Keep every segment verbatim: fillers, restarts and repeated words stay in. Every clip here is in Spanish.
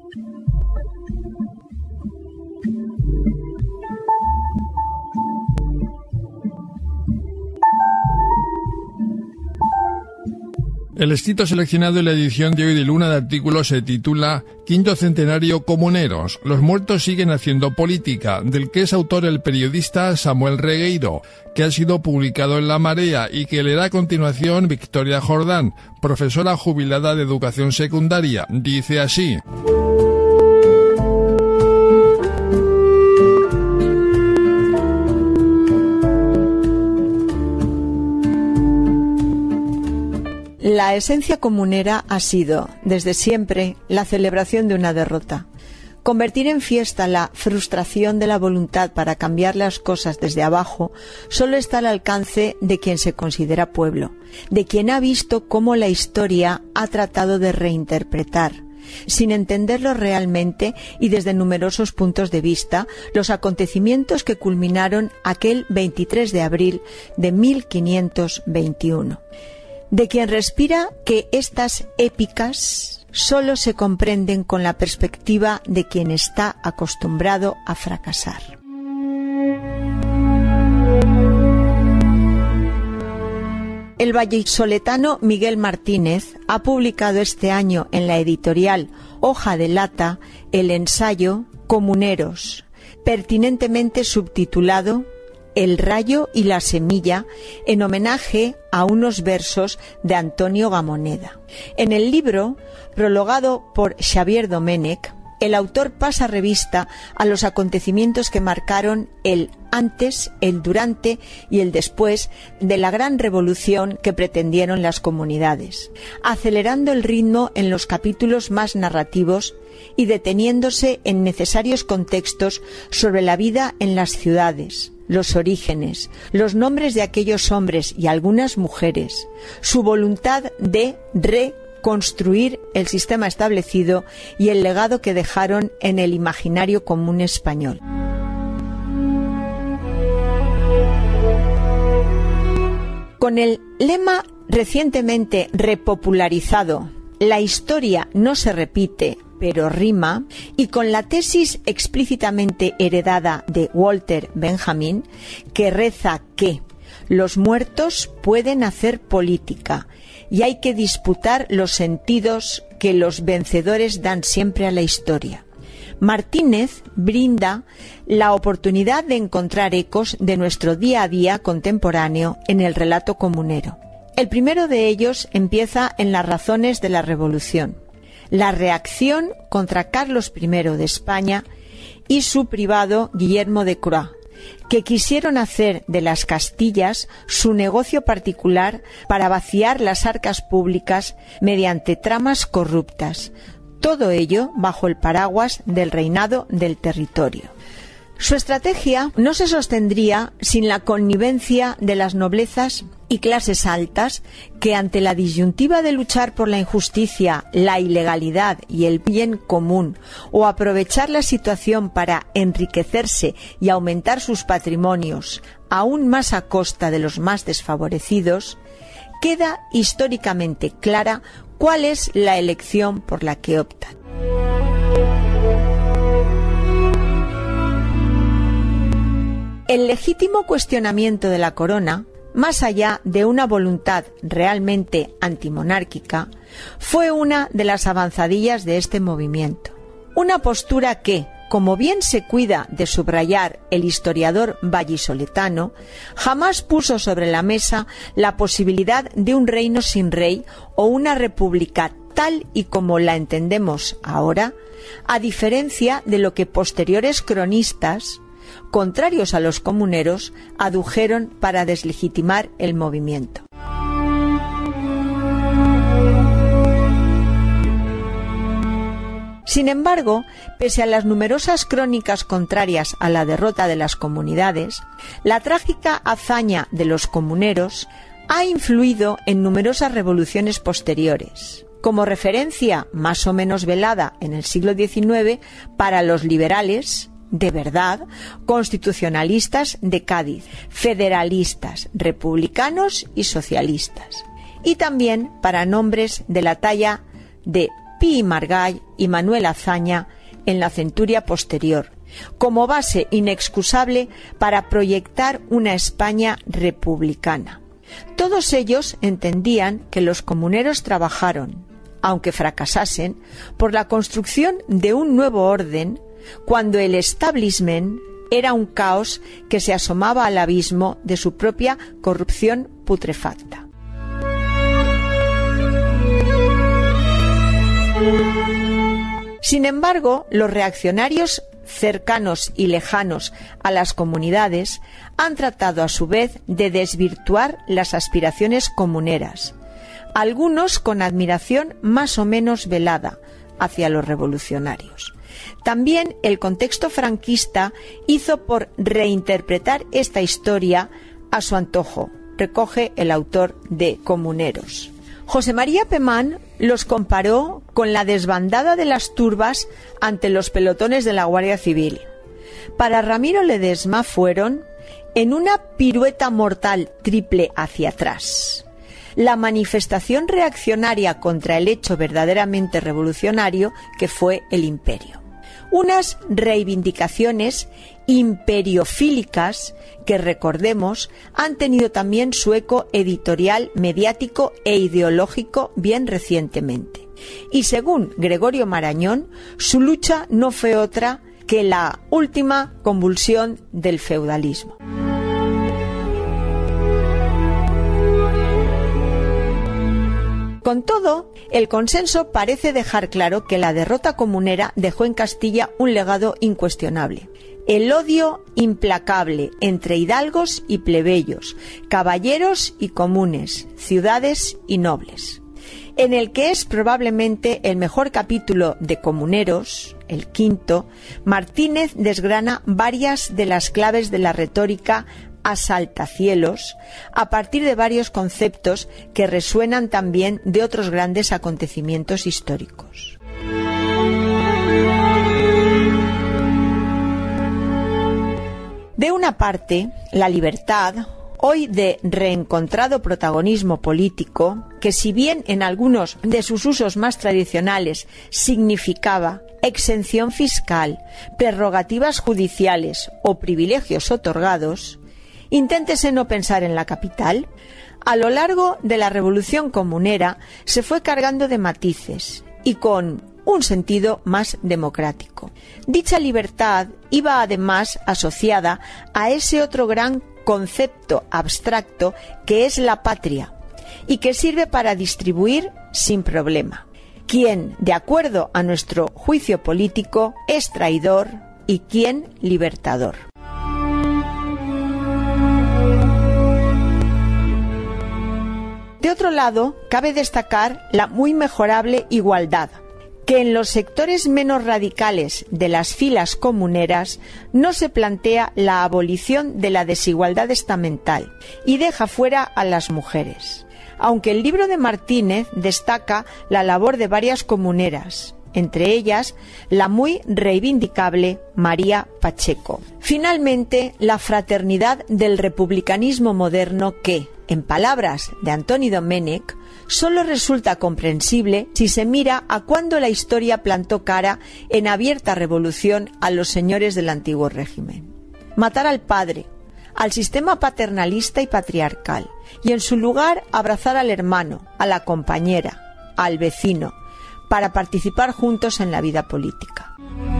El escrito seleccionado en la edición de hoy de Luna de Artículos se titula Quinto Centenario Comuneros. Los muertos siguen haciendo política, del que es autor el periodista Samuel Regueiro, que ha sido publicado en La Marea y que leerá a continuación Victoria Jordán, profesora jubilada de educación secundaria. Dice así: La esencia comunera ha sido, desde siempre, la celebración de una derrota. Convertir en fiesta la frustración de la voluntad para cambiar las cosas desde abajo solo está al alcance de quien se considera pueblo, de quien ha visto cómo la historia ha tratado de reinterpretar, sin entenderlo realmente y desde numerosos puntos de vista, los acontecimientos que culminaron aquel veintitrés de abril de mil quinientos veintiuno. De quien respira que estas épicas solo se comprenden con la perspectiva de quien está acostumbrado a fracasar. El vallisoletano Miguel Martínez ha publicado este año en la editorial Hoja de Lata el ensayo Comuneros, pertinentemente subtitulado El rayo y la semilla, en homenaje a unos versos de Antonio Gamoneda. En el libro, prologado por Xavier Domènech, el autor pasa revista a los acontecimientos que marcaron el antes, el durante y el después de la gran revolución que pretendieron las comunidades, acelerando el ritmo en los capítulos más narrativos y deteniéndose en necesarios contextos sobre la vida en las ciudades, los orígenes, los nombres de aquellos hombres y algunas mujeres, su voluntad de reconstruir el sistema establecido y el legado que dejaron en el imaginario común español. Con el lema recientemente repopularizado, la historia no se repite, pero rima, y con la tesis explícitamente heredada de Walter Benjamin, que reza que los muertos pueden hacer política y hay que disputar los sentidos que los vencedores dan siempre a la historia. Martínez brinda la oportunidad de encontrar ecos de nuestro día a día contemporáneo en el relato comunero. El primero de ellos empieza en las razones de la revolución, la reacción contra Carlos primero de España y su privado Guillermo de Croix, que quisieron hacer de las Castillas su negocio particular para vaciar las arcas públicas mediante tramas corruptas, todo ello bajo el paraguas del reinado del territorio. Su estrategia no se sostendría sin la connivencia de las noblezas y clases altas que, ante la disyuntiva de luchar por la injusticia, la ilegalidad y el bien común, o aprovechar la situación para enriquecerse y aumentar sus patrimonios, aún más a costa de los más desfavorecidos, queda históricamente clara cuál es la elección por la que optan. El legítimo cuestionamiento de la corona, más allá de una voluntad realmente antimonárquica, fue una de las avanzadillas de este movimiento. Una postura que, como bien se cuida de subrayar el historiador vallisoletano, jamás puso sobre la mesa la posibilidad de un reino sin rey o una república tal y como la entendemos ahora, a diferencia de lo que posteriores cronistas, contrarios a los comuneros, adujeron para deslegitimar el movimiento. Sin embargo, pese a las numerosas crónicas contrarias a la derrota de las comunidades, la trágica hazaña de los comuneros ha influido en numerosas revoluciones posteriores, como referencia más o menos velada en el siglo diecinueve para los liberales de verdad, constitucionalistas de Cádiz, federalistas, republicanos y socialistas, y también para nombres de la talla de Pi y Margall y Manuel Azaña en la centuria posterior, como base inexcusable para proyectar una España republicana. Todos ellos entendían que los comuneros trabajaron, aunque fracasasen, por la construcción de un nuevo orden, cuando el establishment era un caos que se asomaba al abismo de su propia corrupción putrefacta. Sin embargo, los reaccionarios cercanos y lejanos a las comunidades han tratado a su vez de desvirtuar las aspiraciones comuneras, algunos con admiración más o menos velada hacia los revolucionarios. También el contexto franquista hizo por reinterpretar esta historia a su antojo, recoge el autor de Comuneros. José María Pemán los comparó con la desbandada de las turbas ante los pelotones de la Guardia Civil. Para Ramiro Ledesma fueron, en una pirueta mortal triple hacia atrás, la manifestación reaccionaria contra el hecho verdaderamente revolucionario que fue el imperio. Unas reivindicaciones imperiofílicas que, recordemos, han tenido también su eco editorial, mediático e ideológico bien recientemente. Y según Gregorio Marañón, su lucha no fue otra que la última convulsión del feudalismo. Con todo, el consenso parece dejar claro que la derrota comunera dejó en Castilla un legado incuestionable: el odio implacable entre hidalgos y plebeyos, caballeros y comunes, ciudades y nobles, en el que es probablemente el mejor capítulo de Comuneros, el quinto. Martínez desgrana varias de las claves de la retórica asaltacielos a partir de varios conceptos que resuenan también de otros grandes acontecimientos históricos. De una parte, la libertad, hoy de reencontrado protagonismo político, que si bien en algunos de sus usos más tradicionales significaba exención fiscal, prerrogativas judiciales o privilegios otorgados, inténtese no pensar en la capital. A lo largo de la Revolución Comunera se fue cargando de matices y con un sentido más democrático. Dicha libertad iba además asociada a ese otro gran concepto abstracto que es la patria y que sirve para distribuir sin problema. Quién, de acuerdo a nuestro juicio político, es traidor y quién libertador. De otro lado, cabe destacar la muy mejorable igualdad, que en los sectores menos radicales de las filas comuneras no se plantea la abolición de la desigualdad estamental y deja fuera a las mujeres, aunque el libro de Martínez destaca la labor de varias comuneras, entre ellas la muy reivindicable María Pacheco. Finalmente, la fraternidad del republicanismo moderno que, en palabras de Antoni Domènech, solo resulta comprensible si se mira a cuándo la historia plantó cara en abierta revolución a los señores del antiguo régimen. Matar al padre, al sistema paternalista y patriarcal, y en su lugar abrazar al hermano, a la compañera, al vecino, para participar juntos en la vida política.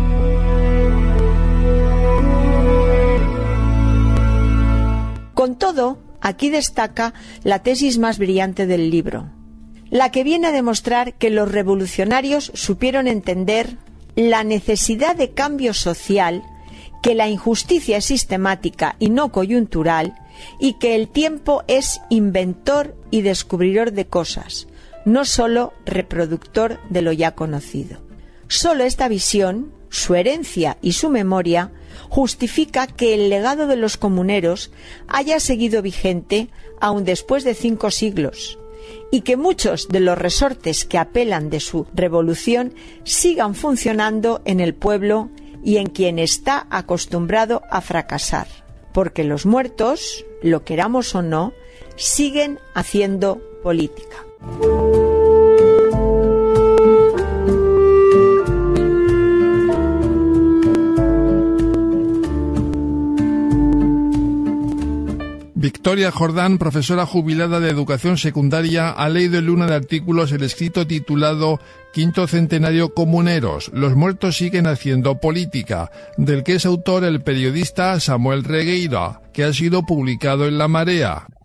Con todo, aquí destaca la tesis más brillante del libro, la que viene a demostrar que los revolucionarios supieron entender la necesidad de cambio social, que la injusticia es sistemática y no coyuntural, y que el tiempo es inventor y descubridor de cosas, no solo reproductor de lo ya conocido. Solo esta visión, su herencia y su memoria, justifica que el legado de los comuneros haya seguido vigente aun después de cinco siglos, y que muchos de los resortes que apelan de su revolución sigan funcionando en el pueblo y en quien está acostumbrado a fracasar, porque los muertos, lo queramos o no, siguen haciendo política. Victoria Jordán, profesora jubilada de educación secundaria, ha leído en Luna de Artículos el escrito titulado Quinto Centenario Comuneros, los muertos siguen haciendo política, del que es autor el periodista Samuel Regueira, que ha sido publicado en La Marea.